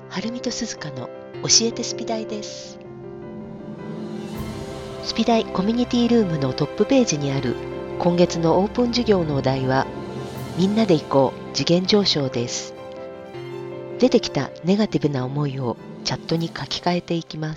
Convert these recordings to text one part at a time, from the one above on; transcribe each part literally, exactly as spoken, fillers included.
はるみとすずかの教えてスピダイです。スピダイコミュニティルームのトップページにある今月のオープン授業のお題は、みんなで行こう次元上昇です。出てきたネガティブな思いをチャットに書き換えていきます。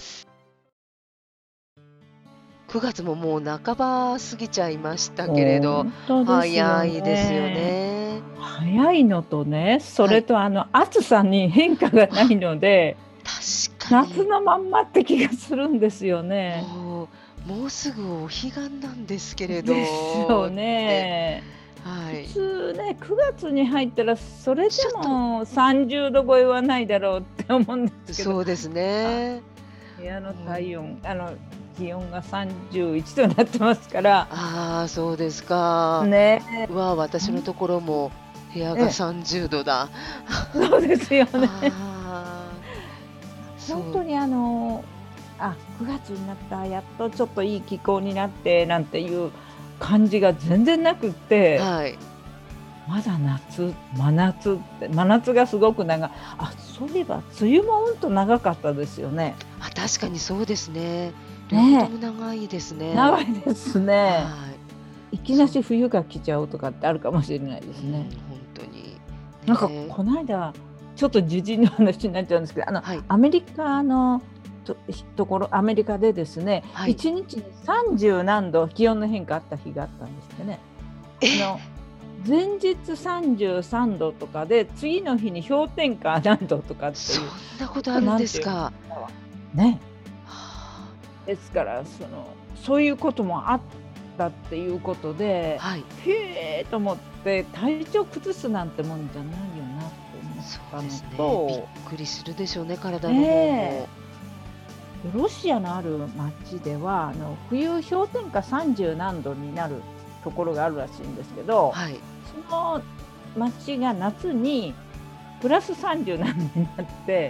くがつももう半ば過ぎちゃいましたけれど、 本当ですよ早いですよね。 ね。 早いのとね、そはい。 れとあの暑さに変化がないので、 確かに夏のまんまって気がするんですよね。 もうもうすぐお彼岸なんですけれですよどってね。普はい。 通ね、くがつに入ったらそれでちょっともさんじゅうど超えはないだろうって思うんですけど、 そうですね。 部屋のもう体温、あの気温がさんじゅういちどになってますから、 ああ、そうですか。 ね、 うわ、私のところも部屋がええ、 さんじゅうどだ。 そうですよね。 ああ、そう。 本当にあの、あ、くがつになった、やっとちょっといい気候になってなんていう感じが全然なくって、 はい。 まだ夏、真夏って真夏がすごく長い。あ、そういえば梅雨もうんと長かったですよね。 あ、確かにそうですね。両方とねも長いですえ、 ね。 長いですね。 はい。 いきなそう。 し冬が来ちゃうとかってあるかもしれないですうん、 ね。 ほんとに。 なんかね。 こないだ、ちょっと時事の話になっちゃうんですけど、あのはい。 アメリカのとところアメリカでですね、 はい。 いちにちにさんじゅう何度気温の変化あった日があったんですってね。 え、 あの前日さんじゅうさんどとかで、次の日に氷点下何度とかってそんいう、 なこちょっととあるんなんていうのですか。 かね。 はですからそのそういうこともあったっていうことあ、 で、 はい。 へえと思って体調崩すなんてもんじゃないよなって思っそうたのですね。びっと、 くりするでしょうね、体の方も。 ねえ。ロシアのある町ではあの冬氷点下さんじゅう何度になるところがあるらしいんですけど、 はい。 その町が夏にプラスさんじゅう何度になって、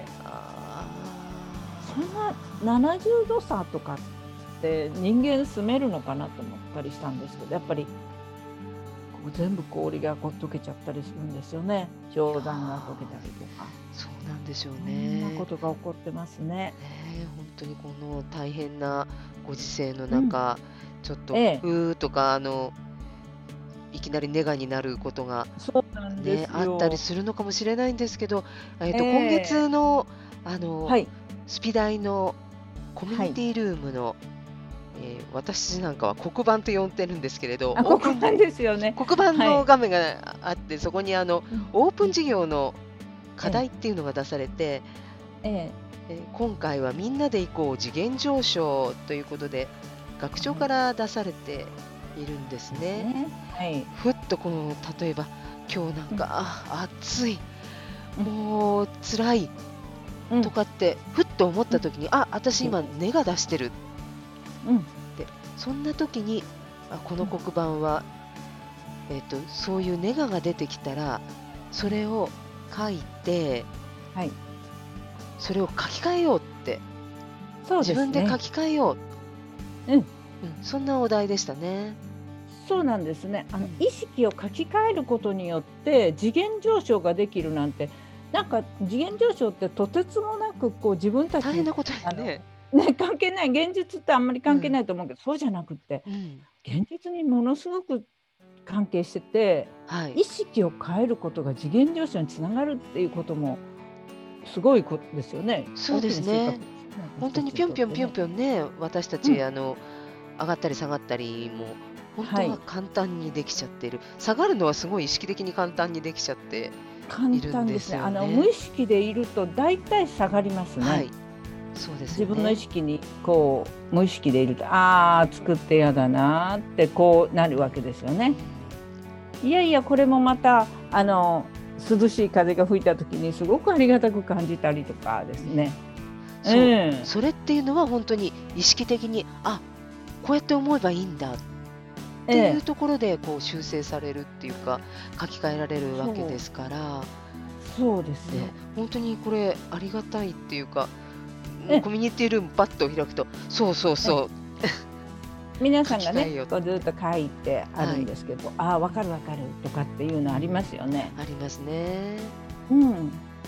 あそんなななじゅうど差とかって人間住めるのかなと思ったりしたんですけど、やっぱりこう全部氷がこう溶けちゃったりするんですよね。氷山が溶けたりとか。 あ、そうなんでしょうそんなね。 ことが起こってますね。 ねえ、ほんとにこの大変なご時世のうん。 中、ちょっと、 ええ、 うーとか、あの、いきなりネガになることがそうなんでね、あったりすよ。 するのかもしれないんですけど、えっえと、今月え。 の、あの、 はい、 スピダイのコミュはい。 ニティルームの、ええ、私なんかは黒板と呼んでるんですけれど、 あ、 オープン黒板ですよね。 黒板はい。 の画面があって、そこに、あの、 うん、 オープンうん。 授業の課ええ、 題っていうのが出されて、 ええ、 え、今回はみんなで行こう次元上昇ということで、学長かはい。 ら出されているんですね。 ですね。はい。 ふっとこの例えば、今日なんか、 うん、 あ、暑い、 うん、 もう辛いうん、 とかって、ふっと思っうん、 た時に、あ、私ええ、 今根が出してるっうん、 て、そんな時に、あ、このうん、 黒板は、えっと、そういうネガが出てきたら、 うん。 それを書いて、 はい。 それを書き換えようって、 そう自分で書ですね。 き換えよう、 うん、 うん、そんなお題でしたね。 そうなんですね。あのうん。 意識を書き換えることによって次元上昇ができるなんて、なんか次元上昇ってとてつもなくこう自分たち大変なことあの、 にね。 ね、関係ない、現実ってあんまり関係うん。 ないと思うけど、そうじゃなくって、 うん。 現実にものすごく関係してて、 はい。 意識を変えることが次元上昇につながるっていうこともすごいことですよね。 そう大きな収穫ですね。 ですね、 ほんとに私たちぴょんぴょんぴょんにとってね。 ぴょんね、私たち、 うん、 あの、上がったり下がったりも、ほんとははい。 簡単にできちゃってる。下がるのはすごい意識的に簡単にできちゃって簡いるん単ですね。 ですよあの無ね。 意識でいると大体下がりますね。 はい、そうです自分の意よね。 識にこう無意識でいると、ああ、作ってやだなってこうなるわけですよね。 うん。 いやいや、これもまたあの涼しい風が吹いた時にすごくありがたく感じたりとかですね。 ね。 うそう、 ん。 それっていうのはほんとに意識的に、あ、こうやって思えばいいんだっていうええ。 ところで、こう修正されるっていうか、書き換えられるわけそう、 ですから、 そうですよ。 ね、ほんとにこれありがたいっていうか、うん、 ええ、 コミュニティルームパッと開くと、そうそうええ。 そう、 皆書さんがね、 き換えよう、 こうずっと書いてあるはい、 んですけど、ああ、分かる分かるとかっていうのありますよね。 ありますね。 うん。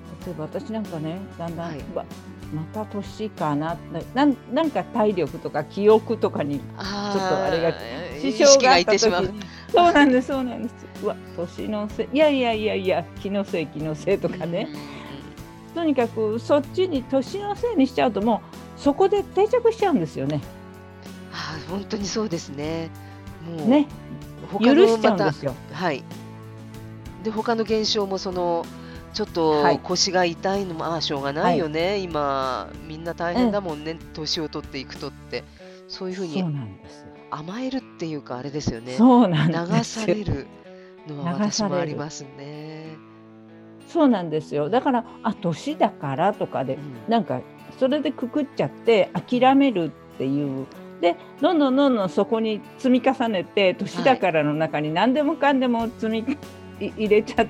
例えば私なんかね、だんだん、 はい。 うわ、また年かな、ななんなんか体力とか記憶とかにちょっとあれがああ、意識支障があっがいってしまう。 た時に、そうなんですそうなんです。うわ、年のせい、いやいやいやいや、気のせい気のせいとかね。 うんうんうん。 とにかくそっちに年のせいにしちゃうと、もうそこで定着しちゃうんですよね。 ああ、ほんとにそうですね。もね、 う他許しちのまたゃうんですよ。 はい。で、他の現象もその、ちょっとはい。 腰が痛いのも、ああ、しょうがなはい。 いよね、今、みんな大変うん。 だもんね、年を取っていくとって、そういう風にそうなんですよ。 甘えるっていうかあれですよね、 そうなんで流さすよ。 れるのは流私される。 もありますね。 そうなんですよ。だうん。 から、あ、年だからとかで、 うん。 なんかそれでくくっちゃってうん。 諦めるっていう。で、どんどんどんどんそこに積み重ねて、年はい。 だからの中に何でもかんでも積みい入れちゃって、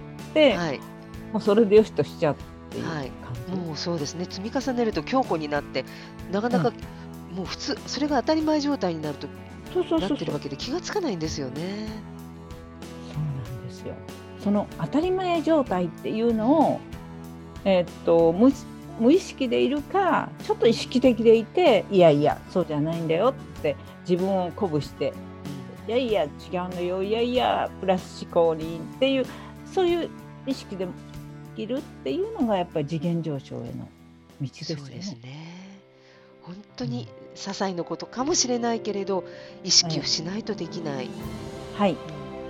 はい。 もうそれでよしとしちゃうっていうはい。 感じ。 もうそうですね、積み重ねると強固になって、なかなかうん。 もう普通それが当たり前状態になるとそうそうなっそうそう。 てるわけで気が付かないんですよね。 そうなんですよ。その当たり前状態っていううん。 のを、えっと、無無意識でいるか、ちょっと意うん。 識的でいて、いやいや、そうじゃないんだよって自分を鼓舞して、 うん。 いやいや、違うのよ、いやいや、プラス思考にっていう、そういう意識で生きるっていうのがやっぱり次元上昇への道でそうですすよね。 ね。ほんとうん。 に些細なことかもしれないけれど、意識をええ。 しないとできない、 はい。 うん、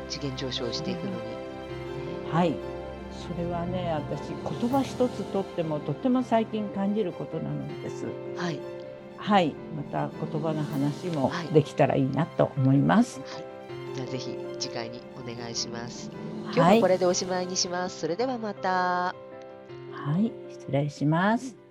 次元上昇していくのに。ね。 はい。それはね、私言葉一つとってもとっても最近感じることなのです。 はい。 はい、また言葉の話もはい。 できたらいいなと思います。 はい。じゃあぜひ次回にお願いします。今日はい。 はこれでおしまいにします。それではまた。 はい、失礼します。